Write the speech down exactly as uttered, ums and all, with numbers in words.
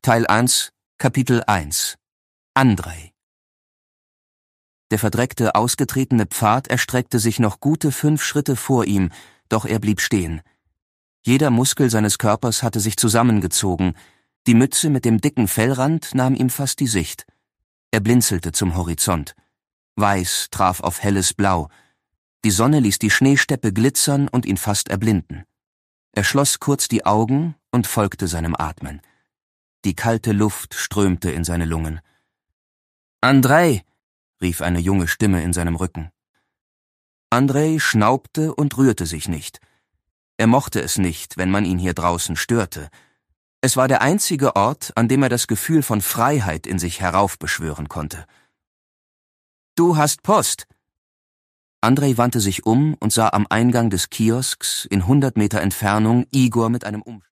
Teil eins, Kapitel eins. Andrej. Der verdreckte, ausgetretene Pfad erstreckte sich noch gute fünf Schritte vor ihm, doch er blieb stehen. Jeder Muskel seines Körpers hatte sich zusammengezogen, die Mütze mit dem dicken Fellrand nahm ihm fast die Sicht. Er blinzelte zum Horizont. Weiß traf auf helles Blau. Die Sonne ließ die Schneesteppe glitzern und ihn fast erblinden. Er schloss kurz die Augen und folgte seinem Atmen. Die kalte Luft strömte in seine Lungen. »Andrej«, rief eine junge Stimme in seinem Rücken. Andrej schnaubte und rührte sich nicht. Er mochte es nicht, wenn man ihn hier draußen störte. Es war der einzige Ort, an dem er das Gefühl von Freiheit in sich heraufbeschwören konnte. »Du hast Post!« Andrej wandte sich um und sah am Eingang des Kiosks in hundert Meter Entfernung Igor mit einem Umschlag.